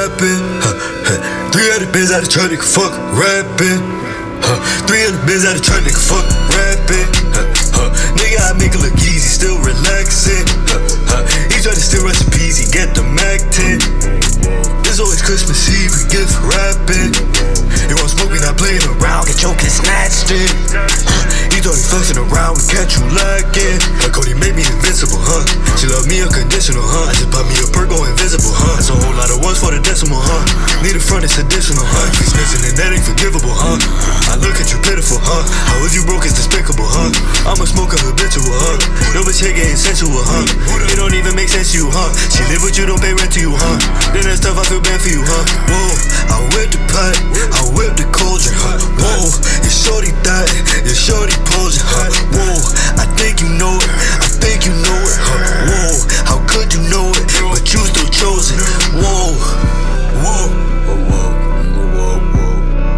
rapping. 300 bands out of trap, nigga, fuck rapping. 300 bands out of trap, nigga, fuck rapping. Nigga, I make it look easy, still relaxing. He try to steal recipes, he get the Mac 10. It's always Christmas Eve, we gift rapping. You want smoke, we not playing around, get your kid snatched in. He thought he flexing around, we catch you lacking. Cody made me invincible, huh? She love me unconditional, huh? I just bought me a perk, go invisible, huh? That's a whole lot of ones for the decimal, huh? Need a front, it's additional, huh? He's missing and that ain't forgivable, huh? I look at you pitiful, huh? How is you broke, it's despicable, huh? I'm a smoker habitual, huh? No bitch here getting sensual, huh? It don't even make sense to you, huh? She live with you, don't pay rent to you, huh? Then that's tough, I feel bad for you, huh? Whoa, I whip the pot, I whip the cauldron, huh? Whoa, your shorty thought, your shorty posing, huh? Whoa, I think you know it, I think you know it, huh? Whoa, how could you know it, but you still chose it? Whoa, whoa, whoa, whoa, whoa, whoa,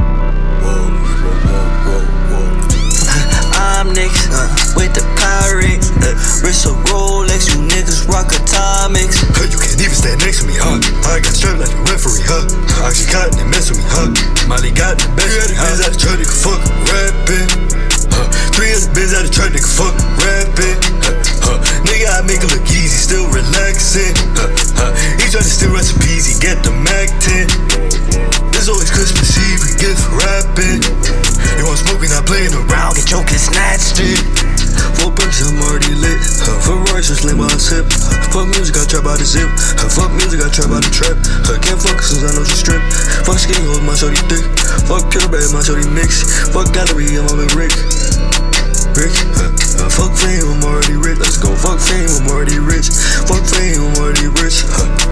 whoa, whoa. I'm next with the pirate, wrist a Rolex, you niggas rock atomics. You can't even stand next to me, huh? I got strapped like the referee, huh? Oxycontin and mess with me, huh? Molly got the best, 300 bands out of trap, nigga, fuck rapping. 300 bands out of trap, nigga, fuck rapping. Nigga, I make it look easy, still relaxing. He try to steal recipes, he get the Mac 10. It's always Christmas Eve, we gift rapping. You want smoke, we not playing around, get your kid snatched in. 4 bucks, I'm already lit. Ferrari, so slim while I sip. Fuck music, I trap out the zip. Fuck music, I trap out the trap. Can't fuck since I know she strip. Fuck skinny hoes, my shorty thick. Fuck purebred, my shorty mix. Fuck gallery, I'm on Rick. Fuck fame, I'm already rich. Let's go. Fuck fame, I'm already rich. Fuck fame, I'm already rich.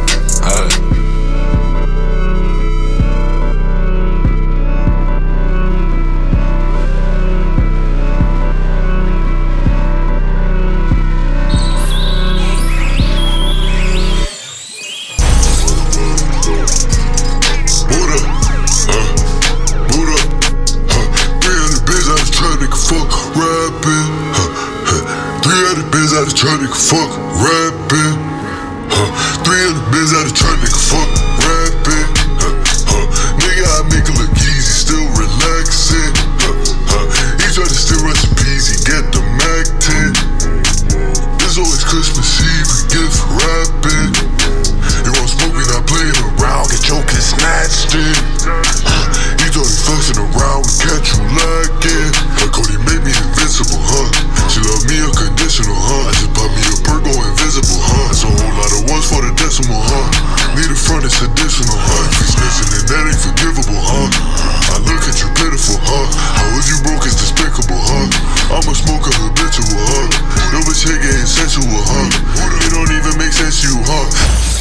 Out of trap, nigga, fuck rapping. 300 bands out of trap, nigga, fuck rapping. Nigga, I make it look easy, still relaxing. He try to steal recipes, he get the Mac 10. It's always Christmas Eve, we gift rapping. You want smoke, we not playing around, get your kid snatched in. He thought he flexing around, we catch you lacking. Cody made me invincible, huh? She love me unconditional, huh? I just bought me a perk, go invisible, huh? That's a whole lot of ones for the decimal, huh? Need a front, it's additional, huh? He's missing and that ain't forgivable, huh? I look at you pitiful, huh? How is you broke, it's despicable, huh? I'm a smoker habitual, huh? No bitch here getting sensual, huh? It don't even make sense to you, huh?